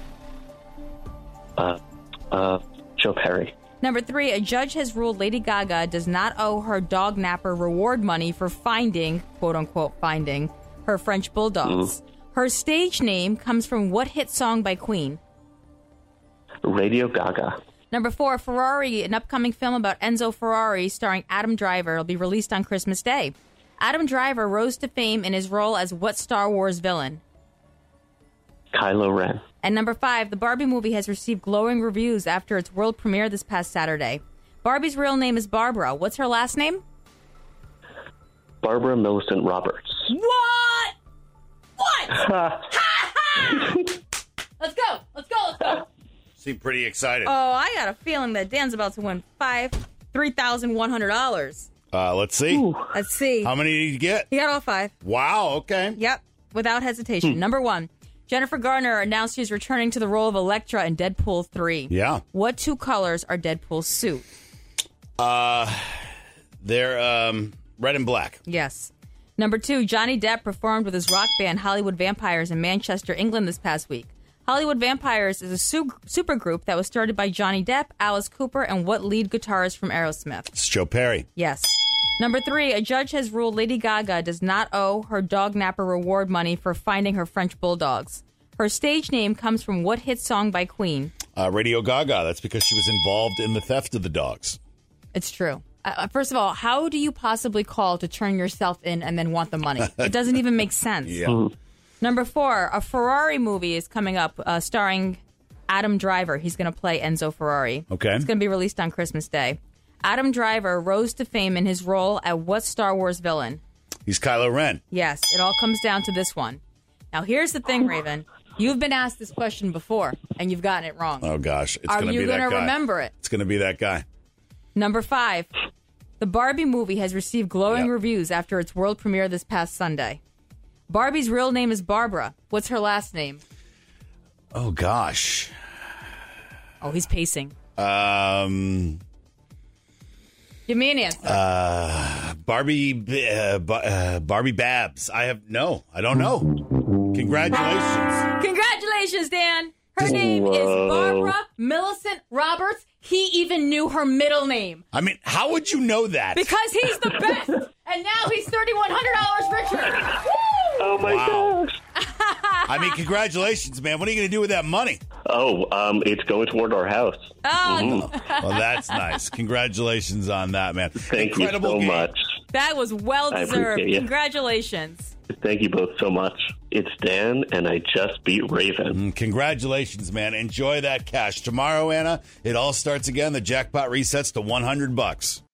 Uh, uh, Joe Perry. Number three, a judge has ruled Lady Gaga does not owe her dog napper reward money for finding, quote-unquote finding, her French bulldogs. Mm. Her stage name comes from what hit song by Queen? Radio Gaga. Number four, Ferrari, an upcoming film about Enzo Ferrari starring Adam Driver, will be released on Christmas Day. Adam Driver rose to fame in his role as what Star Wars villain? Kylo Ren. And number five, the Barbie movie has received glowing reviews after its world premiere this past Saturday. Barbie's real name is Barbara. What's her last name? Barbara Millicent Roberts. What? What? Ha ha! Let's go. Let's go. Let's go. Seem pretty excited. Oh, I got a feeling that Dan's about to win five, three thousand one hundred dollars. Uh, let's see. Ooh. Let's see. How many did you get? He got all five. Wow. Okay. Yep. Without hesitation. Hmm. Number one, Jennifer Garner announced she's returning to the role of Elektra in Deadpool three. Yeah. What two colors are Deadpool's suit? Uh, they're um, red and black. Yes. Number two, Johnny Depp performed with his rock band Hollywood Vampires in Manchester, England this past week. Hollywood Vampires is a su- supergroup that was started by Johnny Depp, Alice Cooper, and what lead guitarist from Aerosmith? It's Joe Perry. Yes. Number three, a judge has ruled Lady Gaga does not owe her dog napper reward money for finding her French bulldogs. Her stage name comes from what hit song by Queen? Uh, Radio Gaga. That's because she was involved in the theft of the dogs. It's true. Uh, first of all, how do you possibly call to turn yourself in and then want the money? It doesn't even make sense. Yeah. Mm-hmm. Number four, a Ferrari movie is coming up uh, starring Adam Driver. He's going to play Enzo Ferrari. Okay. It's going to be released on Christmas Day. Adam Driver rose to fame in his role at what Star Wars villain? He's Kylo Ren. Yes, it all comes down to this one. Now, here's the thing, Raven. You've been asked this question before, and you've gotten it wrong. Oh, gosh. It's Are gonna you be that going to guy. remember it? It's going to be that guy. Number five, the Barbie movie has received glowing Yep. reviews after its world premiere this past Sunday. Barbie's real name is Barbara. What's her last name? Oh, gosh. Oh, he's pacing. Um... Give me an answer. Uh, Barbie, uh, B- uh, Barbie Babs. I have no. I don't know. Congratulations. Congratulations, Dan. Her name Whoa. is Barbara Millicent Roberts. He even knew her middle name. I mean, how would you know that? Because he's the best. And now he's three thousand one hundred dollars richer. Woo! Oh, my Wow. gosh. I mean, congratulations, man. What are you going to do with that money? Oh, um, it's going toward our house. Oh. Well, that's nice. Congratulations on that, man. Thank Incredible you so game. much. That was well I deserved. appreciate it. Congratulations. Thank you both so much. It's Dan, and I just beat Raven. Mm, congratulations, man. Enjoy that cash. Tomorrow, Anna, it all starts again. The jackpot resets to one hundred bucks.